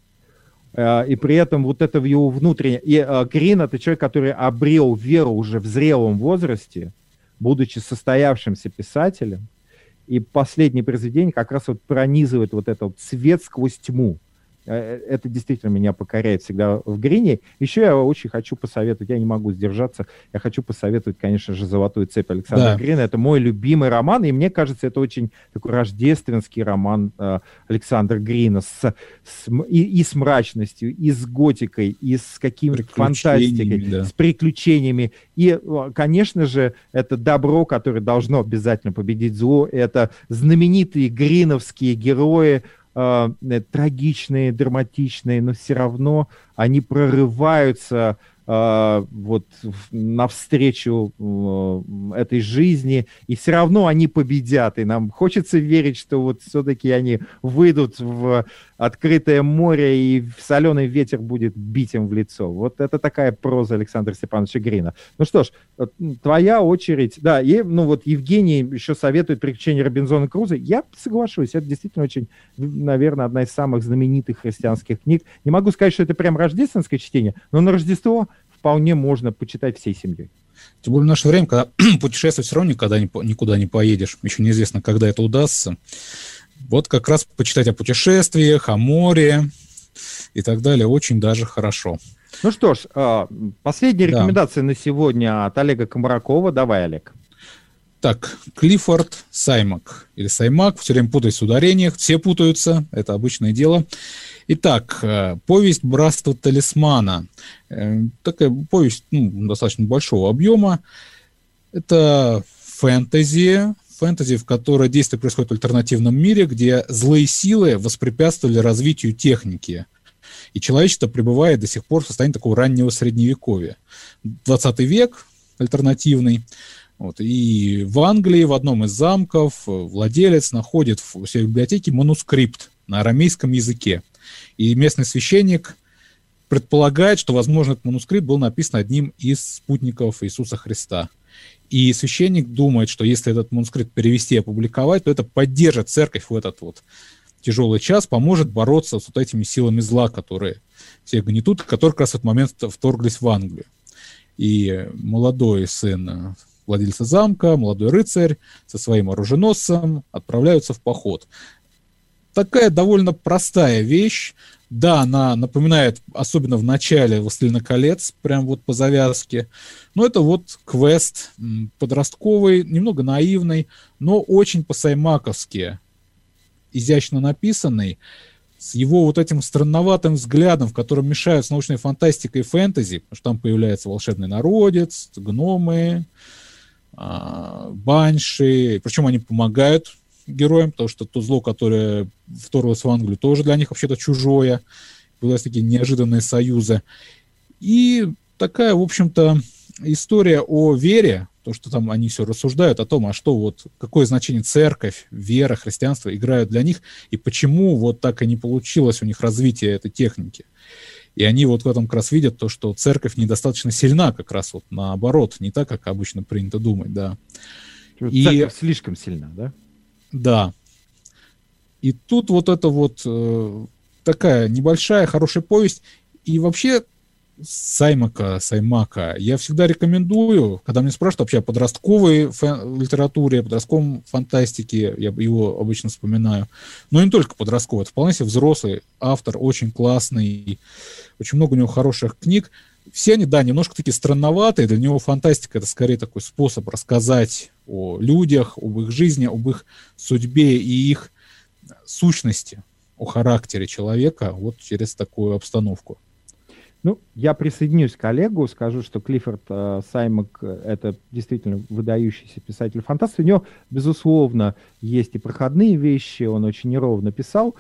И при этом вот это в его внутреннее... И Грин — это человек, который обрел веру уже в зрелом возрасте, будучи состоявшимся писателем. И последнее произведение как раз вот пронизывает вот это вот свет сквозь тьму. Это действительно меня покоряет всегда в Грине. Еще я очень хочу посоветовать, я не могу сдержаться, я хочу посоветовать, конечно же, «Золотую цепь» Александра да. Грина. Это мой любимый роман, и мне кажется, это очень такой рождественский роман э, Александра Грина с, с, и, и с мрачностью, и с готикой, и с какими-то фантастикой, да. с приключениями. И, конечно же, это добро, которое должно обязательно победить зло. Это знаменитые гриновские герои, Э, трагичные, драматичные, но все равно они прорываются э, вот навстречу э, этой жизни, и все равно они победят. И нам хочется верить, что вот все-таки они выйдут в открытое море, и соленый ветер будет бить им в лицо. Вот это такая проза Александра Степановича Грина. Ну что ж, твоя очередь. Да, и, ну вот Евгений еще советует «Приключения Робинзона Крузо». Я соглашусь, это действительно очень, наверное, одна из самых знаменитых христианских книг. Не могу сказать, что это прям рождественское чтение, но на Рождество вполне можно почитать всей семьей. Тем более в наше время, когда путешествовать все равно никогда не, никуда не поедешь, еще неизвестно, когда это удастся. Вот как раз почитать о путешествиях, о море и так далее очень даже хорошо. Ну что ж, последняя рекомендация да. на сегодня от Олега Комаракова. Давай, Олег. Так, Клиффорд Саймак, или Саймак, все время путаюсь в ударениях, все путаются, это обычное дело. Итак, повесть «Братство талисмана». Такая повесть ну, достаточно большого объема. Это фэнтези, фэнтези, в которой действие происходит в альтернативном мире, где злые силы воспрепятствовали развитию техники. И человечество пребывает до сих пор в состоянии такого раннего средневековья. двадцатый век альтернативный. Вот. И в Англии в одном из замков владелец находит в своей библиотеке манускрипт на арамейском языке. И местный священник предполагает, что, возможно, этот манускрипт был написан одним из спутников Иисуса Христа. И священник думает, что если этот манускрипт перевести и опубликовать, то это поддержит церковь в этот вот тяжелый час, поможет бороться с вот этими силами зла, которые всех гнетут, которые как раз в этот момент вторглись в Англию. И молодой сын владельца замка, молодой рыцарь со своим оруженосцем отправляются в поход. Такая довольно простая вещь. Да, она напоминает, особенно в начале «Властелина колец», прям вот по завязке. Но это вот квест подростковый, немного наивный, но очень по-саймаковски изящно написанный, с его вот этим странноватым взглядом, в котором мешаются научная фантастика и фэнтези, потому что там появляется волшебный народец, гномы, банши, причем они помогают героям, потому что то зло, которое вторглось в Англию, тоже для них вообще-то чужое. Появились такие неожиданные союзы. И такая, в общем-то, история о вере, то, что там они все рассуждают о том, а что вот, какое значение церковь, вера, христианство играют для них, и почему вот так и не получилось у них развитие этой техники. И они вот в этом как раз видят то, что церковь недостаточно сильна, как раз вот наоборот, не так, как обычно принято думать, да. Церковь и слишком сильна, да? Да. И тут вот это вот э, такая небольшая, хорошая повесть. И вообще Саймака, Саймака я всегда рекомендую, когда мне спрашивают вообще о подростковой фэн- литературе, о подростковом фантастике, я его обычно вспоминаю. Но не только подростковый, это вполне себе взрослый автор, очень классный, очень много у него хороших книг. Все они, да, немножко такие странноватые, для него фантастика — это скорее такой способ рассказать о людях, об их жизни, об их судьбе и их сущности, о характере человека вот через такую обстановку. Ну, я присоединюсь к Олегу, скажу, что Клиффорд э, Саймак — это действительно выдающийся писатель-фантаст. У него, безусловно, есть и проходные вещи, он очень неровно писал,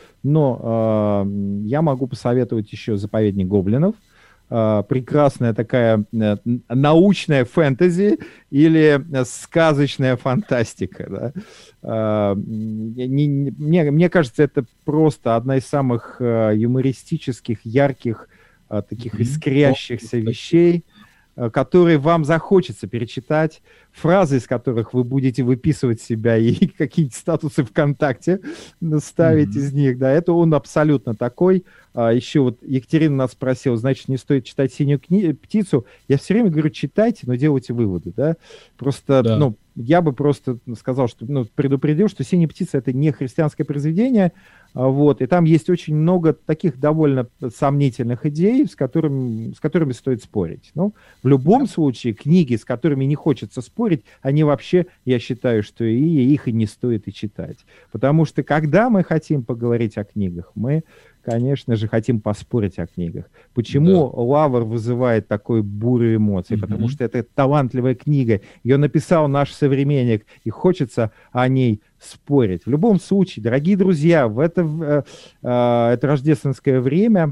но э, я могу посоветовать еще «Заповедник гоблинов». Uh, прекрасная такая uh, научная фэнтези или uh, сказочная фантастика. Да? Uh, не, не, мне, мне кажется, это просто одна из самых uh, юмористических, ярких, uh, таких mm-hmm. искрящихся oh, вещей, uh, которые вам захочется перечитать, фразы, из которых вы будете выписывать себя и какие-то статусы ВКонтакте ставить mm-hmm. из них. Да? Это он абсолютно такой. А еще вот Екатерина нас спросила, значит, не стоит читать «Синюю кни... птицу». Я все время говорю, читайте, но делайте выводы, да. Просто, да. ну, я бы просто сказал, что, ну, предупредил, что «Синяя птица» — это не христианское произведение, вот, и там есть очень много таких довольно сомнительных идей, с которыми, с которыми стоит спорить. Ну, в любом да. случае, книги, с которыми не хочется спорить, они вообще, я считаю, что и их и не стоит и читать. Потому что, когда мы хотим поговорить о книгах, мы, конечно же, хотим поспорить о книгах. Почему да. «Лавр» вызывает такой бурю эмоций? Mm-hmm. Потому что это талантливая книга. Ее написал наш современник, и хочется о ней спорить. В любом случае, дорогие друзья, в это, э, э, это рождественское время,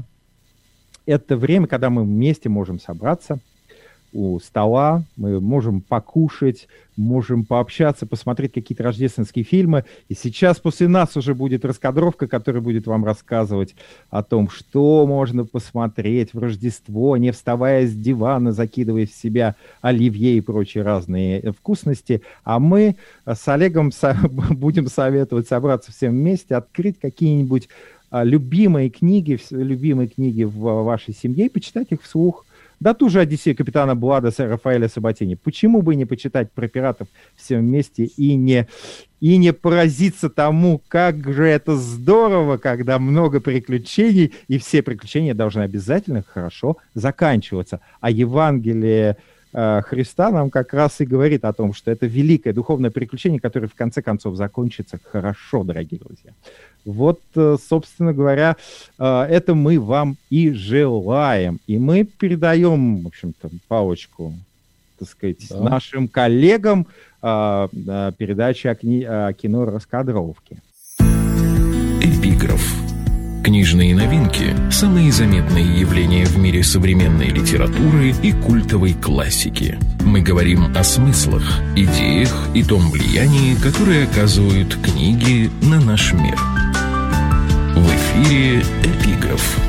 это время, когда мы вместе можем собраться у стола, мы можем покушать, можем пообщаться, посмотреть какие-то рождественские фильмы. И сейчас после нас уже будет раскадровка, которая будет вам рассказывать о том, что можно посмотреть в Рождество, не вставая с дивана, закидывая в себя оливье и прочие разные вкусности. А мы с Олегом со- будем советовать собраться всем вместе, открыть какие-нибудь а, любимые книги, любимые книги в вашей семье и почитать их вслух. Да ту же «Одиссею капитана Блада» с Рафаэля Сабатини. Почему бы не почитать про пиратов все вместе и не, и не поразиться тому, как же это здорово, когда много приключений, и все приключения должны обязательно хорошо заканчиваться. А Евангелие э, Христа нам как раз и говорит о том, что это великое духовное приключение, которое в конце концов закончится хорошо, дорогие друзья. Вот, собственно говоря, это мы вам и желаем. И мы передаем, в общем-то, палочку, так сказать, да. нашим коллегам передачи о, кни- о кино раскадровки. Эпиграф. Книжные новинки – самые заметные явления в мире современной литературы и культовой классики. Мы говорим о смыслах, идеях и том влиянии, которое оказывают книги на наш мир. В эфире «Эпиграф».